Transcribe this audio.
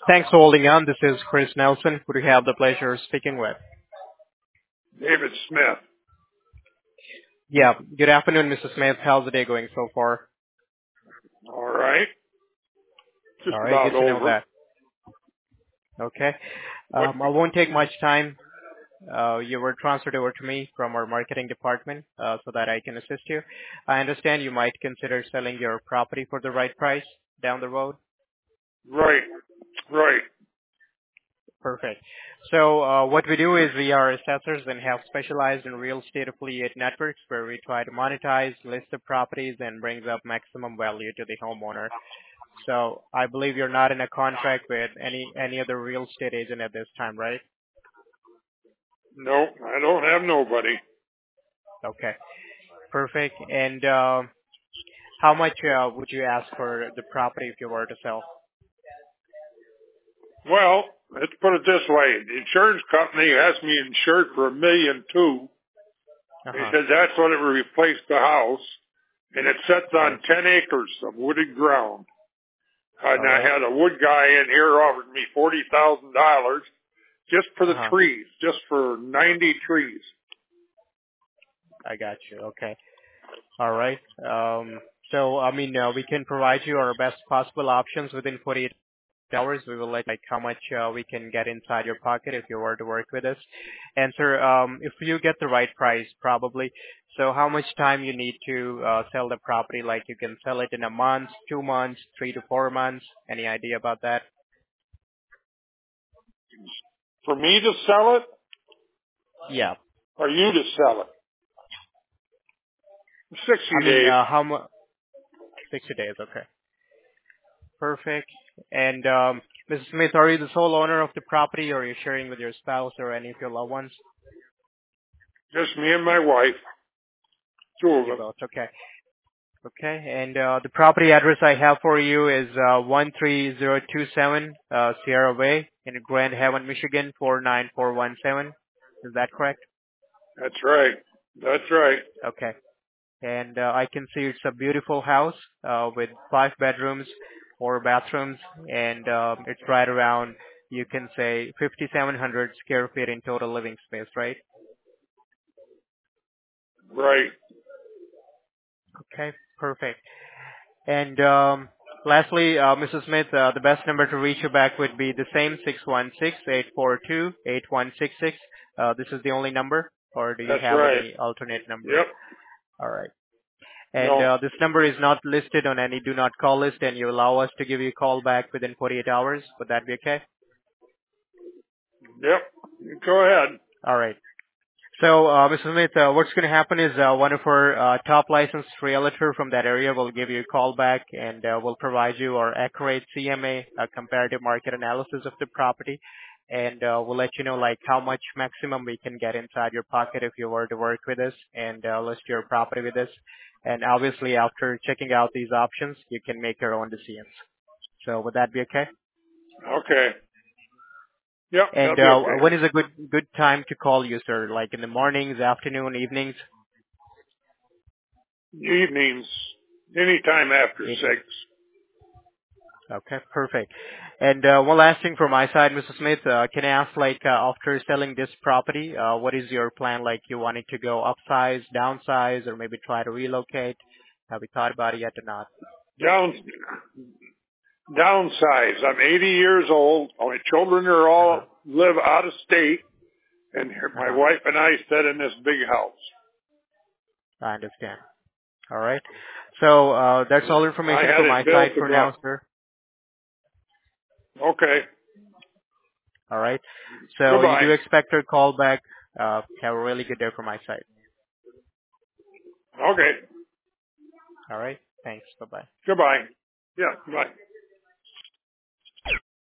Thanks for holding on. This is Chris Nelson, who we have the pleasure of speaking with. David Smith. Yeah, good afternoon, Mr. Smith. How's the day going so far? All right. Just All right, good about to know over. that. Okay. What? I won't take much time. You were transferred over to me from our marketing department so that I can assist you. I understand you might consider selling your property for the right price down the road. Right. Right. Perfect. So what we do is we are assessors and have specialized in real estate affiliate networks where we try to monetize, list the properties, and brings up maximum value to the homeowner. So I believe you're not in a contract with any other real estate agent at this time, right? No, I don't have nobody. Okay, perfect. And how much would you ask for the property if you were to sell? Well, let's put it this way. The insurance company has me insured for $1.2 million. They Uh-huh. said that's what it would replace the house. And it sits Okay. on 10 acres of wooded ground. And All I right. had a wood guy in here offered me $40,000 just for the Uh-huh. trees, just for 90 trees. I got you. Okay. All right. So, I mean, we can provide you our best possible options within 48 hours. We will let like how much we can get inside your pocket if you were to work with us. And sir, if you get the right price, probably. So how much time you need to sell the property? Like you can sell it in a month, 2 months, 3 to 4 months. Any idea about that? For me to sell it Yeah. or you to sell it? 60 I mean, days. how much? 60 days. Okay. Perfect. And Mrs. Smith, are you the sole owner of the property, or are you sharing with your spouse or any of your loved ones? Just me and my wife. Two of You them. both. Okay. Okay. And the property address I have for you is 13027 Sierra Way in Grand Haven, Michigan 49417. Is that correct? That's right. That's right. Okay. And I can see it's a beautiful house with 5 bedrooms, 4 bathrooms, and it's right around, you can say, 5,700 square feet in total living space, right? Right. Okay, perfect. And lastly, Mrs. Smith, the best number to reach you back would be the same 616-842-8166. This is the only number, or do you That's have right. any alternate number? Yep. All right. And No. this number is not listed on any do not call list, and you allow us to give you a call back within 48 hours. Would that be okay? Yep. Go ahead. All right. So, Mr. Smith, what's going to happen is one of our top licensed realtor from that area will give you a call back and will provide you our accurate CMA, comparative market analysis of the property, and we'll let you know like how much maximum we can get inside your pocket if you were to work with us and list your property with us. And obviously, after checking out these options, you can make your own decisions. So, would that be okay? Okay. Yep. That'll And be okay. when is a good time to call you, sir? Like in the mornings, afternoon, evenings? Evenings. Anytime after 6. Evening. Okay, perfect. And one last thing from my side, Mr. Smith, can I ask, like, after selling this property, what is your plan? Like, you wanting to go upsize, downsize, or maybe try to relocate? Have you thought about it yet or not? Down, downsize. I'm 80 years old. My children are Uh-huh. all live out of state. And my Uh-huh. wife and I sit in this big house. I understand. All right. So that's all I information had from my it built side for now, sir. Okay. All right. So you Goodbye. do expect a call back. Have a really good day from my side. Okay. All right. Thanks. Bye-bye. Goodbye. Yeah. Bye.